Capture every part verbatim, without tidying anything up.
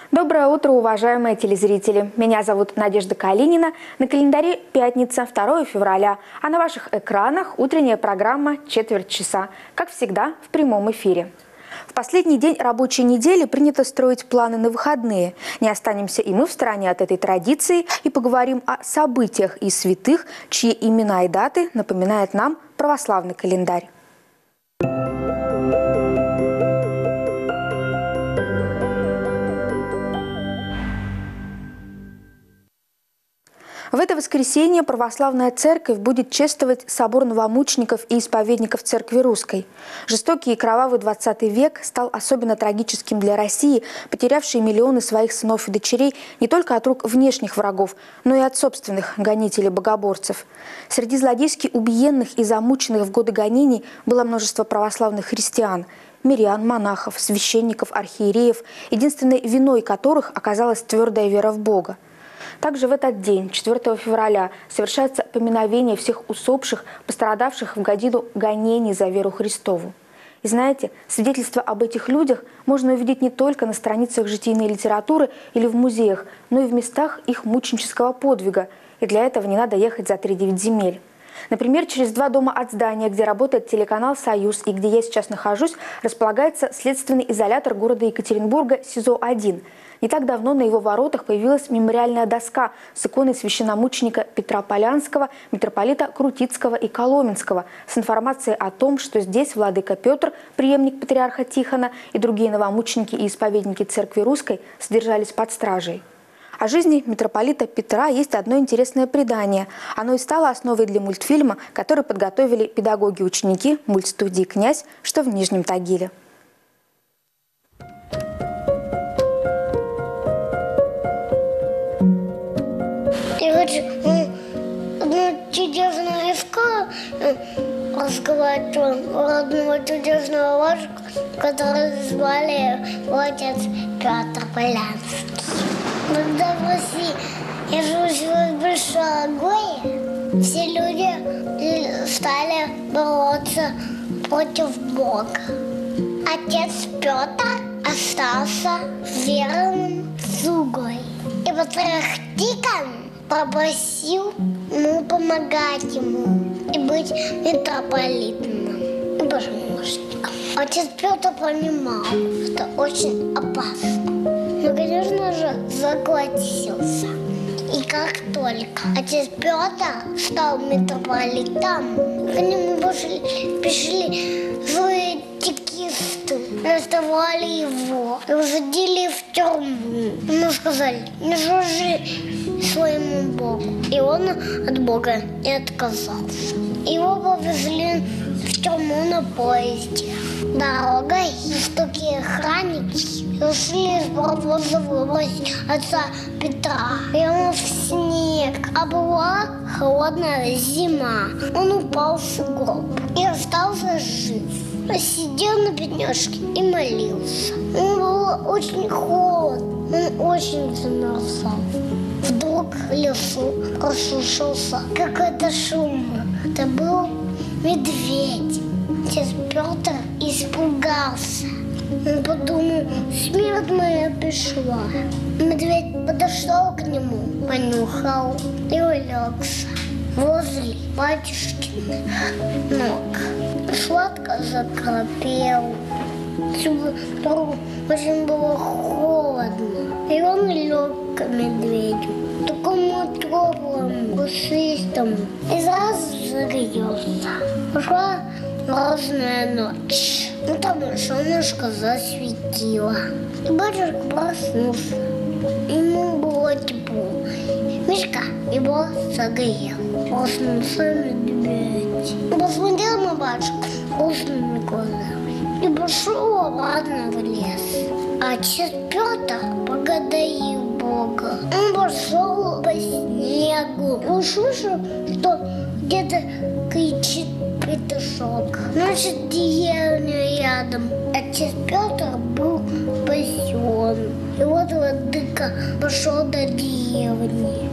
Доброе утро, уважаемые телезрители. Меня зовут Надежда Калинина. На календаре пятница, второе февраля. А на ваших экранах утренняя программа «Четверть часа». Как всегда, в прямом эфире. В последний день рабочей недели принято строить планы на выходные. Не останемся и мы в стороне от этой традиции и поговорим о событиях и святых, чьи имена и даты напоминает нам православный календарь. В это воскресенье православная церковь будет чествовать собор новомучеников и исповедников Церкви Русской. Жестокий и кровавый двадцатый век стал особенно трагическим для России, потерявшей миллионы своих сынов и дочерей не только от рук внешних врагов, но и от собственных гонителей-богоборцев. Среди злодейски убиенных и замученных в годы гонений было множество православных христиан – мирян, монахов, священников, архиереев, единственной виной которых оказалась твердая вера в Бога. Также в этот день, четвёртого февраля, совершается поминовение всех усопших, пострадавших в годину гонений за веру Христову. И знаете, свидетельства об этих людях можно увидеть не только на страницах житийной литературы или в музеях, но и в местах их мученического подвига. И для этого не надо ехать за три-девять земель. Например, через два дома от здания, где работает телеканал «Союз» и где я сейчас нахожусь, располагается следственный изолятор города Екатеринбурга СИЗО один. Не так давно на его воротах появилась мемориальная доска с иконой священномученика Петра Полянского, митрополита Крутицкого и Коломенского с информацией о том, что здесь владыка Петр, преемник патриарха Тихона, и другие новомученики и исповедники Церкви Русской содержались под стражей. О жизни митрополита Петра есть одно интересное предание. Оно и стало основой для мультфильма, который подготовили педагоги-ученики мультстудии «Князь», что в Нижнем Тагиле. Я хочу одну чудесную историю рассказать про одного чудесного мальчика, который звали отец Петр Полянский. Когда в России началось большое горе, все люди стали бороться против Бога. Отец Петр остался верным слугой. И патриарх Тихон попросил ему помогать ему и быть митрополитом и божественником. Отец Петр понимал, что очень опасно. Но, конечно же, согласился. И как только отец Петр стал митрополитом, к нему пошли, пришли злые текисты, арестовали его и усадили в тюрьму. Ему сказали: не служи своему Богу. И он от Бога не отказался. Его повезли в тюрьму на поезде. Дорогой жестокие охранники ушли из паровоза выбросить отца Петра прямо в снег. А была холодная зима. Он упал в сугроб и остался жив. Сидел на пятнышке и молился. Ему было очень холодно, он очень замерзал. Вдруг в лесу послышался какой-то шум. Это был медведь. Отец Петр испугался. Он подумал: смерть моя пришла. Медведь подошел к нему, понюхал и улегся возле батюшкиных ног. Сладко закропел. Петру очень было холодно. И он лег к медведю, такому теплому, пушистому, и сразу загорелся. Пошла морозная ночь. Ну там солнышко засветило. И батюшка проснулся. Ему было тепло. Мишка его согрел. Проснулся медведь. Посмотрел на батюшку грустными глазами и пошел обратно в лес. А отец Петр благодарил Бога. Он пошел по снегу и услышал, что где-то кричит петушок. Значит, деревня рядом. Отец Петр был спасен. И вот владыка пошел до деревни.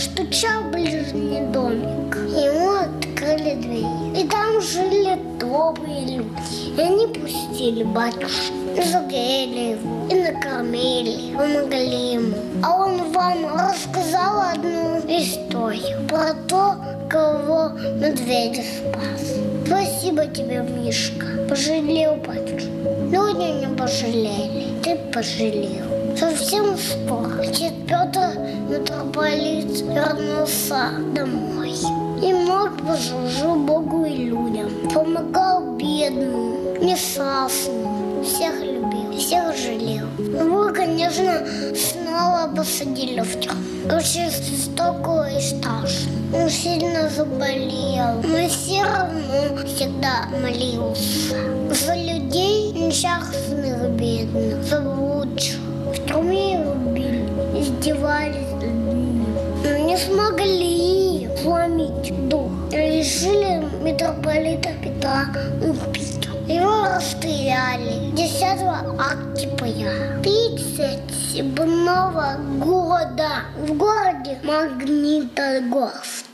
постучал в ближний домик. Ему открыли дверь. И там жили добрые люди. И они пустили батюшку. И загрели его, и накормили, помогли ему. А он вам рассказал одну историю про то, кого медведя спас. Спасибо тебе, Мишка. Пожалел батюшку. Люди не пожалели, ты пожалел. Совсем скоро отец Петр, митрополит, вернулся домой. И много послужил Богу и людям. Помогал бедным, несчастным, всех любил, всех жалел. Его, конечно, снова посадили в тюрьму. Очень жестоко и страшно. Он сильно заболел, но все равно всегда молился. За людей несчастных, бедных, за лучших. В тюрьме его били, издевались над ним. Но не смогли сломить дух. Решили митрополита Петра убить. Его расстреляли десятого октября тридцать седьмого года в городе Магнитогорск.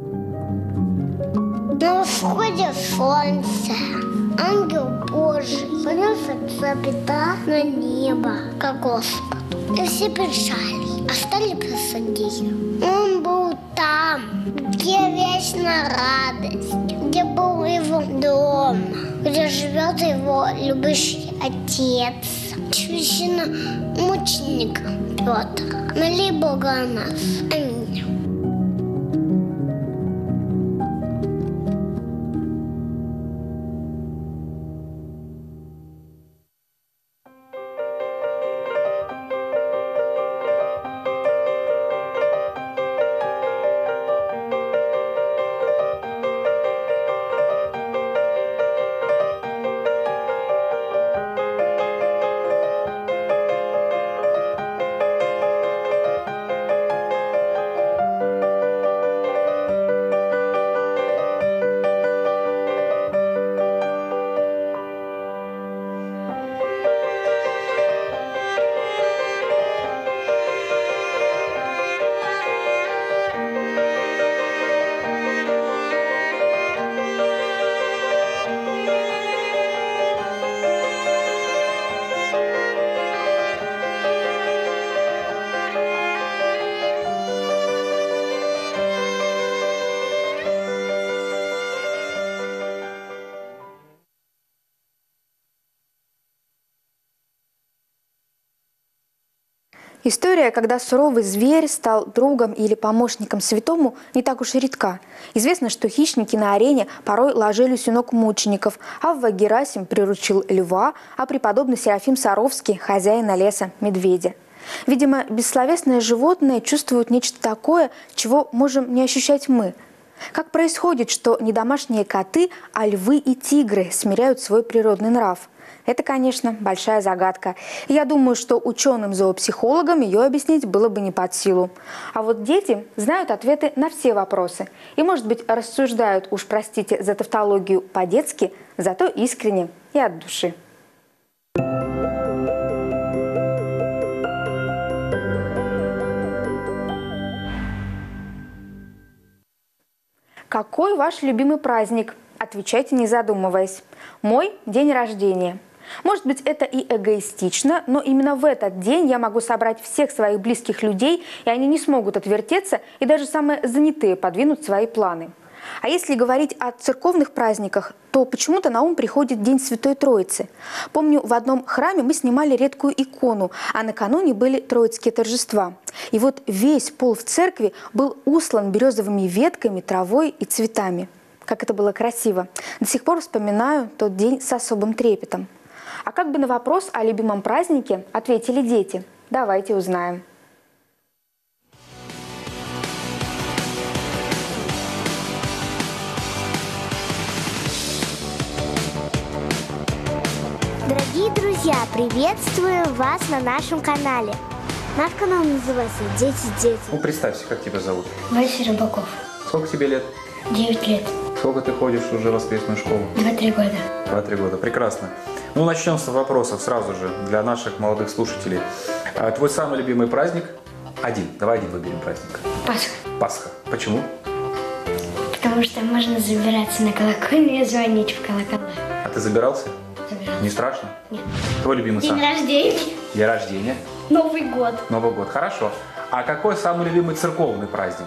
На восходе солнца ангел Божий понес отца Петра на небо к Господу. И все печали, остались позади. Он был там, где вечная радость, где был его дом, где живет его любящий отец, священномученик Петр. Моли Бога о нас. Аминь. История, когда суровый зверь стал другом или помощником святому, не так уж и редка. Известно, что хищники на арене порой ложились у ног мучеников. Авва Герасим приручил льва, а преподобный Серафим Саровский – хозяина леса медведя. Видимо, бессловесное животное чувствует нечто такое, чего можем не ощущать мы. Как происходит, что не домашние коты, а львы и тигры смиряют свой природный нрав? Это, конечно, большая загадка. И я думаю, что ученым-зоопсихологам ее объяснить было бы не под силу. А вот дети знают ответы на все вопросы. И, может быть, рассуждают, уж простите за тавтологию, по-детски, зато искренне и от души. Какой ваш любимый праздник? Отвечайте, не задумываясь. Мой день рождения. Может быть, это и эгоистично, но именно в этот день я могу собрать всех своих близких людей, и они не смогут отвертеться, и даже самые занятые подвинут свои планы. А если говорить о церковных праздниках, то почему-то на ум приходит День Святой Троицы. Помню, в одном храме мы снимали редкую икону, а накануне были троицкие торжества. И вот весь пол в церкви был услан березовыми ветками, травой и цветами. Как это было красиво. До сих пор вспоминаю тот день с особым трепетом. А как бы на вопрос о любимом празднике ответили дети? Давайте узнаем. Дорогие друзья, приветствую вас на нашем канале. Наш канал называется «Дети-дети». Ну, представься, как тебя зовут? Вася Рыбаков. Сколько тебе лет? Девять лет. Сколько ты ходишь уже в воскресную школу? Два-три года. Два-три года. Прекрасно. Ну, начнем с вопросов сразу же для наших молодых слушателей. А твой самый любимый праздник? Один. Давай один выберем праздник. Пасха. Пасха. Почему? Потому что можно забираться на колокольню и звонить в колокола. А ты забирался? Забираться. Не страшно? Нет. Твой любимый День сам? рождения. День рождения. Новый год. Новый год. Хорошо. А какой самый любимый церковный праздник?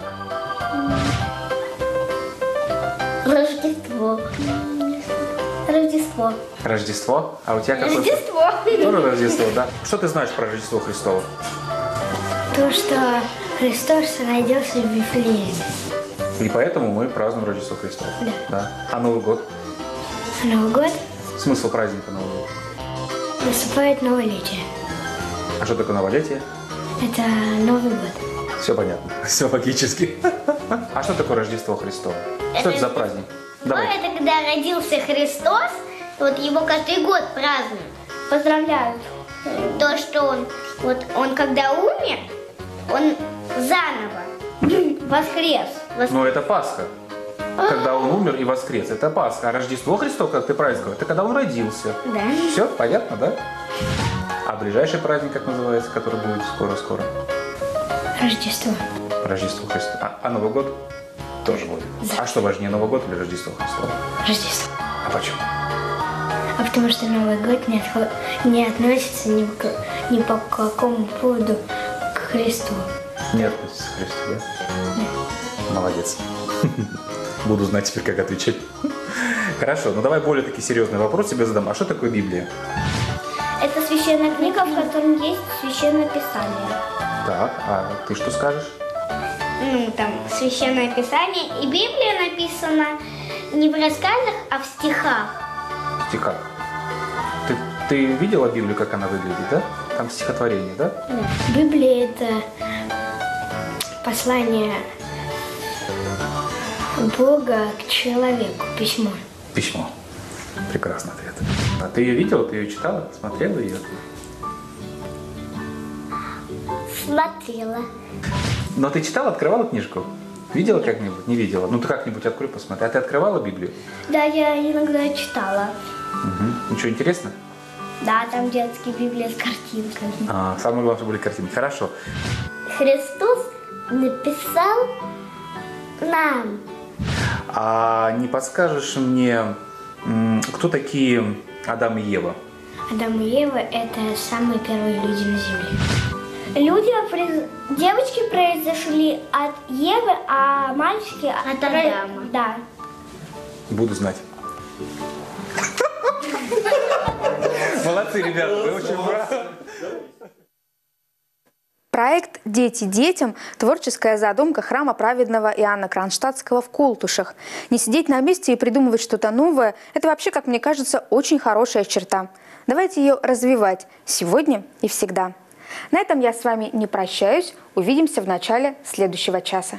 Рождество. Рождество. Рождество? А у тебя какой? Рождество. Тоже Рождество, да? Что ты знаешь про Рождество Христово? То, что Христос родился в Вифлееме. И поэтому мы празднуем Рождество Христово. Да. Да. А Новый год? А Новый год Смысл праздника Нового года? наступает новолетие. А что такое новолетие? Это Новый год. Все понятно. Все логически. А что такое Рождество Христово? Что это за праздник? Давай. Ну, это когда родился Христос, вот его каждый год празднуют. Поздравляют. То, что он, вот он когда умер, он заново воскрес. Вос- Но это Пасха. Когда он умер и воскрес. Это Пасха. А Рождество Христово, как ты правильно сказал, это когда он родился. Да. Все понятно, да? А ближайший праздник, как называется, который будет скоро-скоро? Рождество. Рождество Христово. А, а Новый год тоже будет. А что важнее, Новый год или Рождество Христово? Рождество. А почему? А потому что Новый год не, отхо- не относится ни, к- ни по какому поводу к Христу. Не относится к Христу, да? Молодец. Буду знать теперь, как отвечать. Хорошо, ну давай более таки серьезный вопрос тебе задам. А что такое Библия? Это священная книга, в котором есть священное писание. Так, а ты что скажешь? Ну, там священное писание. И Библия написана не в рассказах, а в стихах. В стихах. Ты, ты видела Библию, как она выглядит, да? Там стихотворение, да? Библия – это послание Бога к человеку, письмо. Письмо. Прекрасный ответ. А ты ее видела, ты ее читала, смотрела ее? Смотрела. Но ты читала, открывала книжку? Видела как-нибудь? Не видела. Ну ты как-нибудь открой, посмотри. А ты открывала Библию? Да, я иногда читала. Угу. Ничего интересно? Да, там детские Библии с картинками. А, самое главное, что были картины. Хорошо. Христос написал нам. А не подскажешь мне, м, кто такие Адам и Ева? Адам и Ева – это самые первые люди на земле. Люди, произ- девочки произошли от Евы, а мальчики от Адама. Да. Буду знать. Молодцы, ребята, вы очень браво. Проект «Дети детям» – творческая задумка храма праведного Иоанна Кронштадтского в Култушах. Не сидеть на месте и придумывать что-то новое – это вообще, как мне кажется, очень хорошая черта. Давайте ее развивать сегодня и всегда. На этом я с вами не прощаюсь. Увидимся в начале следующего часа.